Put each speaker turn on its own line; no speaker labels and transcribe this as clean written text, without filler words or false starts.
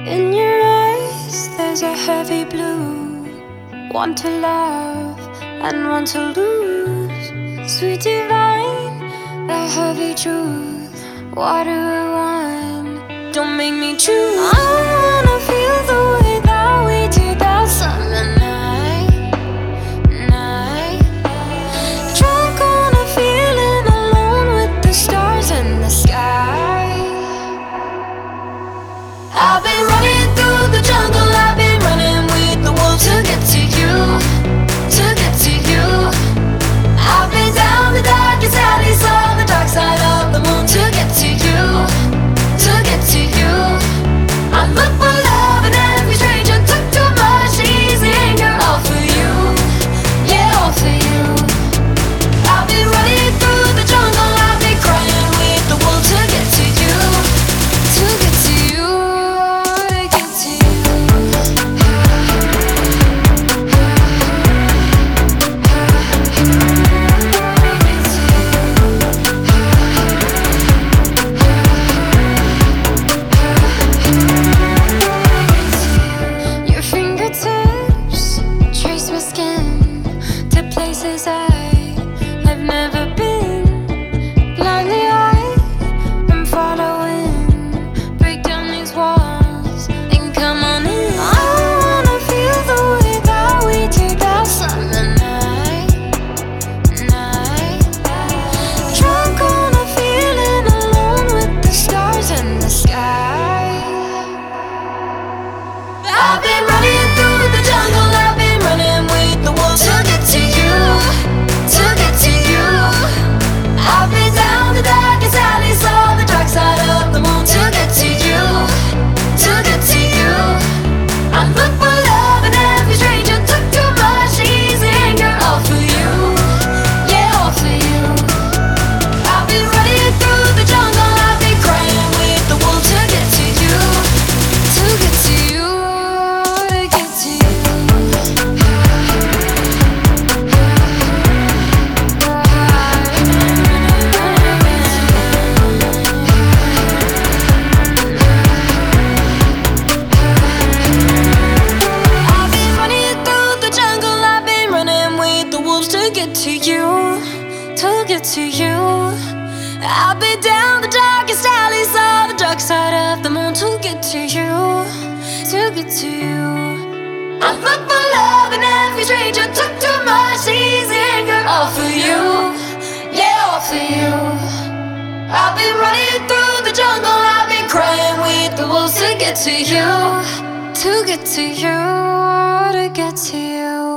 In your eyes, there's a heavy blue. Want to love and want to lose. Sweet divine, the heavy truth. What do I want? Don't make me choose. I wanna feel the way that we did that summer night. Drunk on a feeling alone with the stars in the sky. I've been running through the jungle, I've been running with the wolves to get to you, to get to you. I've been down the darkest alleys, saw the dark side of the moon to get to you, to get to you. I look for love in every stranger, took too much easy anger, all for you, yeah, all for you. I've been running through the jungle, I've been crying with the wolves to get to you, to get to you. Your fingertips trace my skin to places I have never been. Blindly I'm following. Break down these walls and come on in. I wanna feel the way that we did that summer night. Drunk on a feeling alone with the stars in the sky. I've been running through the jungle, I've been running with the wolves to get to you, to get to you. I've been down the darkest alleys, saw the dark side of the moon to get to you, to get to you. I look for love in every stranger, took too much easy anger, all for you, yeah, all for you. I've been running through the jungle, I've been crying with the wolves to get to you, to get to you, to get to you. I've been running through the jungle, I've been running with the wolves to get to you, to get to you. I've been down the darkest alleys, saw the dark side of the moon to get to you, to get to you. I look for love in every stranger, took too much easy anger, all for you, yeah, all for you. I've been running through the jungle, I've been crying with the wolves to get to you, to get to you, to get to you.